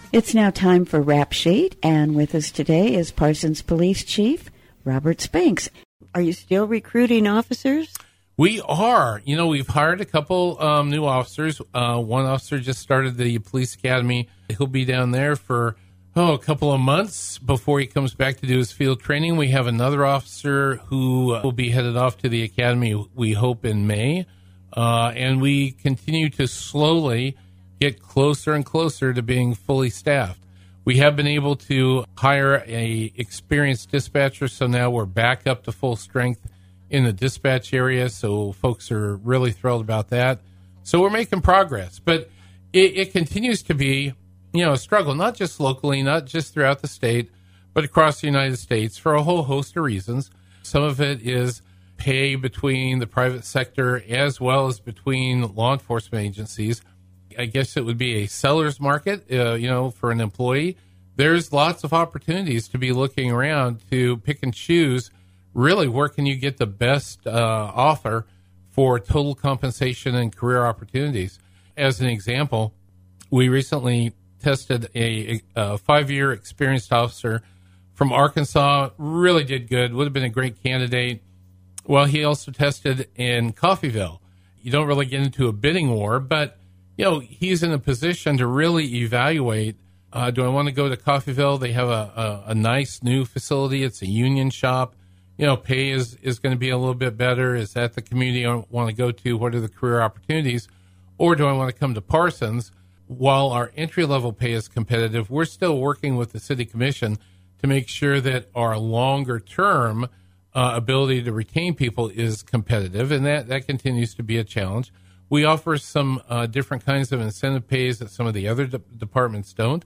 It's now time for Rap Sheet, and with us today is Parsons Police Chief Robert Spanks. Are you still recruiting officers? We are. You know, we've hired a couple new officers. One officer just started the police academy. He'll be down there for, a couple of months before he comes back to do his field training. We have another officer who will be headed off to the academy, we hope, in May. And we continue to slowly get closer and closer to being fully staffed. We have been able to hire a experienced dispatcher, so now we're back up to full strength in the dispatch area, so folks are really thrilled about that. So we're making progress, but it continues to be, a struggle, not just locally, not just throughout the state, but across the United States for a whole host of reasons. Some of it is pay between the private sector as well as between law enforcement agencies. I guess it would be a seller's market, for an employee. There's lots of opportunities to be looking around to pick and choose. Really, where can you get the best offer for total compensation and career opportunities? As an example, we recently tested a 5-year experienced officer from Arkansas. Really did good. Would have been a great candidate. Well, he also tested in Coffeyville. You don't really get into a bidding war, but he's in a position to really evaluate, do I want to go to Coffeyville? They have a nice new facility. It's a union shop. Pay is going to be a little bit better. Is that the community I want to go to? What are the career opportunities? Or do I want to come to Parsons? While our entry-level pay is competitive, we're still working with the City Commission to make sure that our longer-term ability to retain people is competitive, and that continues to be a challenge. We offer some different kinds of incentive pays that some of the other departments don't.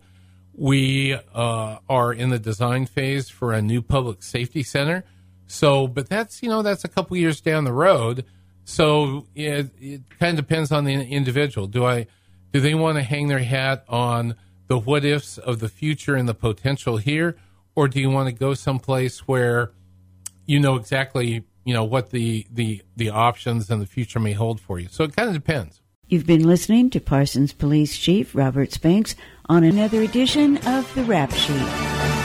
We are in the design phase for a new public safety center. So, but that's a couple years down the road. So it kind of depends on the individual. Do they want to hang their hat on the what ifs of the future and the potential here, or do you want to go someplace where you know exactly what the options and the future may hold for you? So it kind of depends. You've been listening to Parsons Police Chief Robert Spanks on another edition of the Rap Sheet.